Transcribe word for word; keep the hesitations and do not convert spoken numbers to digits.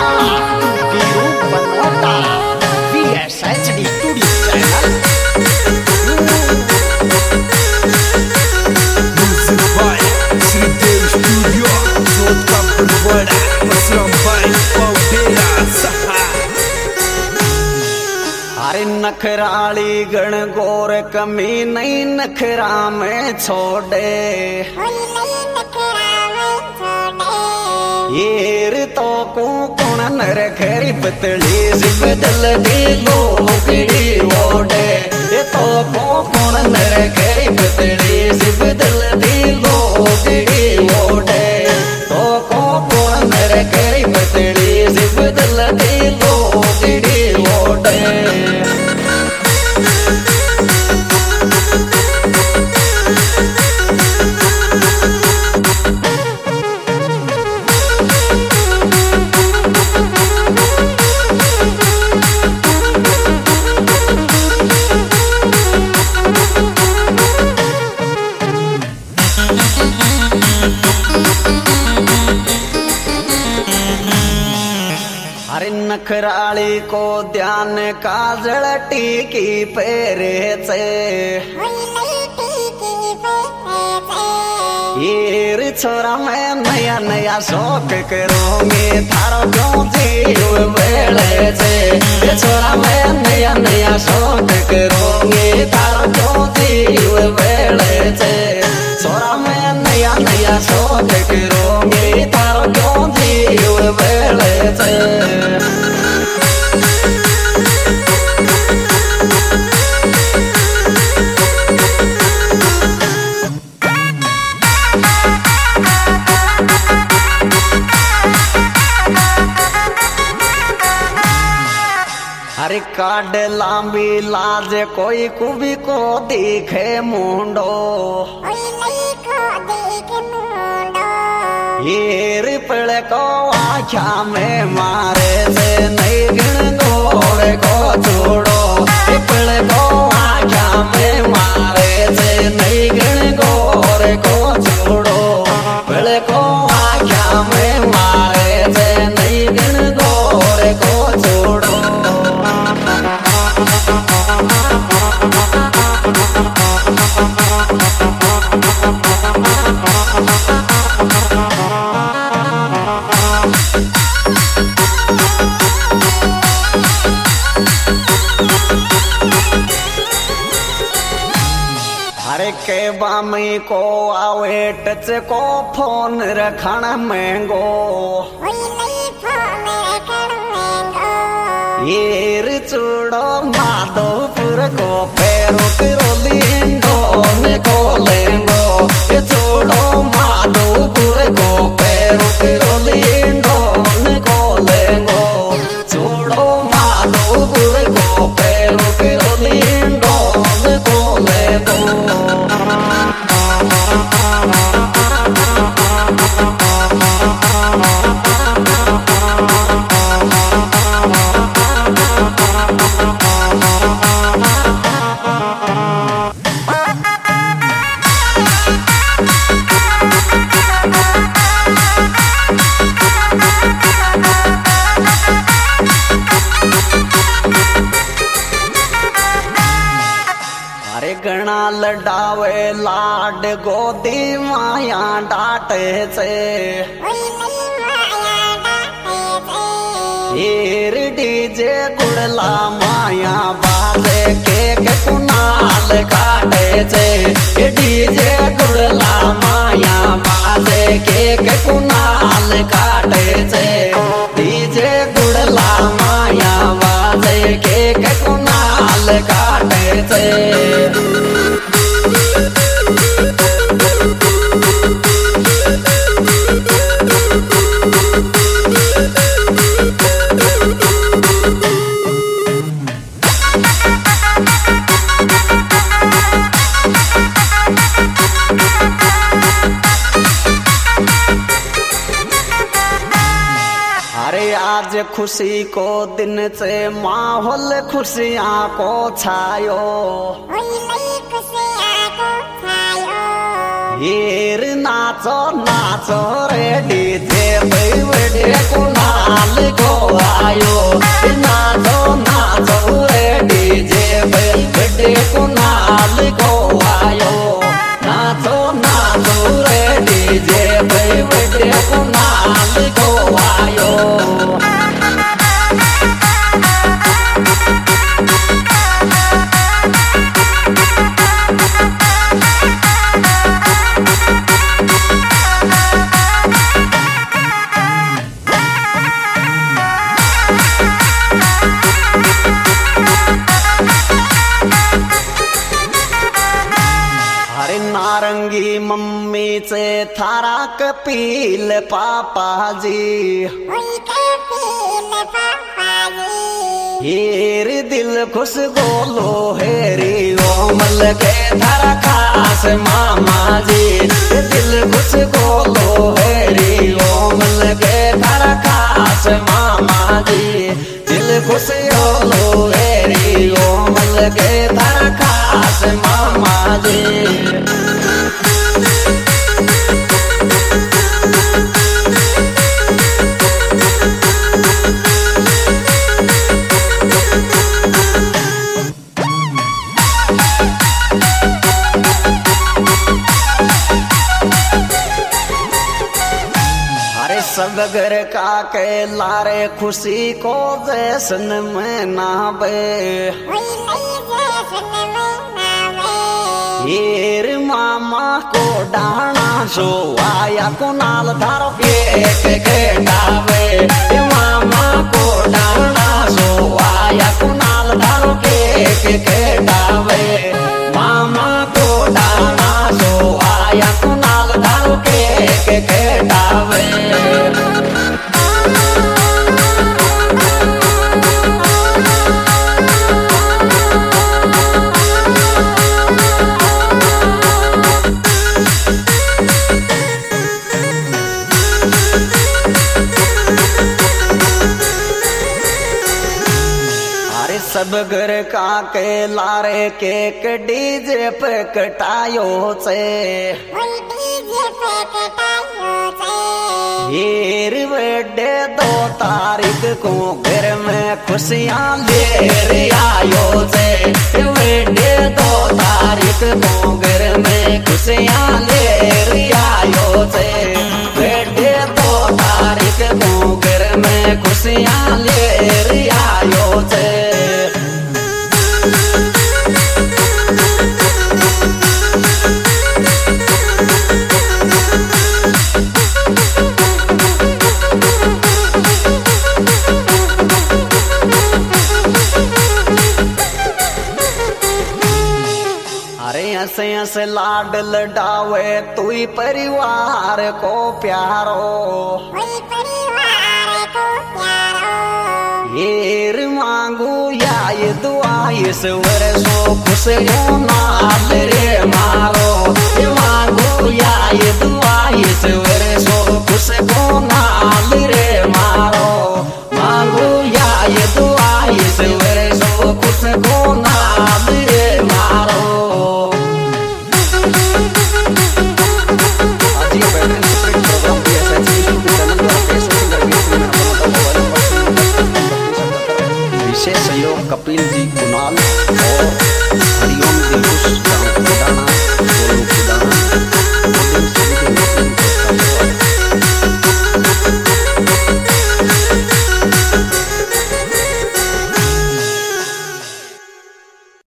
वाला Veeru Banota V S H D studio channel. Music by Shridev studio सोच का बड़ा मसलम भाई पौडेरा सहा। अरे नखराली गण गोर कमी नहीं नखरा में छोड़े येर तो को कौन नर खरी पतली से बदल दी लोकड़ी ओडे ये तो को कौन नर खरी पतली से बदल दी लोकड़ी ओडे तो को कौन नर खरी पतली से बदल दी लोकड़ी ओडे। अरे नखराली को ध्यान काजल टीकी पेरे से येर छोरा मैं नया नया शौक करूंगी थारो क्यों जीव वेले से ये छोरा मैं नया नया शौक करूंगी थारो क्यों जीव वेले से छोरा मैं नया नया शौक करूंगी थारो क्यों जीव वेले से। अरे काड लांबी लाज कोई कुबी को दिखे मुंडो येर पड़ को आख्या में मारे से नहीं गिण गोड़ को छोड़ो पड़ को आख्या में मारे से नहीं गिण गोड़ को छोड़ो पड़ को आख्या में मारे से नहीं गिण गोड़ को छोड़ो। अरे के बामी को आवे टच को फोन रखना महंगो येर चूड़ो माधोपुर को पैरों रोली इंडोने को लेंगो ये चूड़ो माधोपुर को पैरों रोली इंडोने को लेंगो चूड़ो माधोपुर को पैरों रोली इंडोने को लेंगो। अरे गणा लडावे लाड गोदी माया डाटे से येर डीजे गुड़ला माया बाजे केक कुनाल काटे से डीजे गुड़ला माया बाजे केक कुनाल काटे से डीजे गुड़ला माया बाजे केक कुनाल काटे से। अरे आज खुशी को दिन से माहौल खुशियाँ को छायो हीर नाचो नाचो रे डीजे पे बड़े कुनाल को आयो नाचो नाचो रे डीजे भाई बर्थडे को नाल को आयो नाचो नाचो रे डीजे भाई बर्थडे को नाल को आयो। नारंगी मम्मी से थारा कपील पापा जी हेर दिल खुश बोलो हेरी ओमल के थारा खास मामा जी दिल खुश बोलो हेरी ओमल के थारा खास मामा जी दिल खुश बोलो हेरी ओमल के थारा खास मामा जी। सब घर का के लारे खुशी को जैसन में नाबे हीर मामा को डाना सो आया कुनाल धारो केक के डावे मामा को डाना सो आया कुनाल धारो केक के डावे मामा को डाना सो आया कुनाल धारो केक के डावे। सब घर का के लारे केक डीजे पे कटायो से हीर बर्थडे दो तारीख को घर में खुशियाँ ले आयो से बर्थडे दो तारीख को घर में खुशियाँ ले आयो से बर्थडे दो तारीख को घर में खुशियाँ ले आयो से। ऐसे ऐसे लाड लडावे तू ही परिवार को प्यारो हीर मांगू या ये दुआ इस वर्षों खुश हो नाल रे मारो मांगू या ये दुआ इस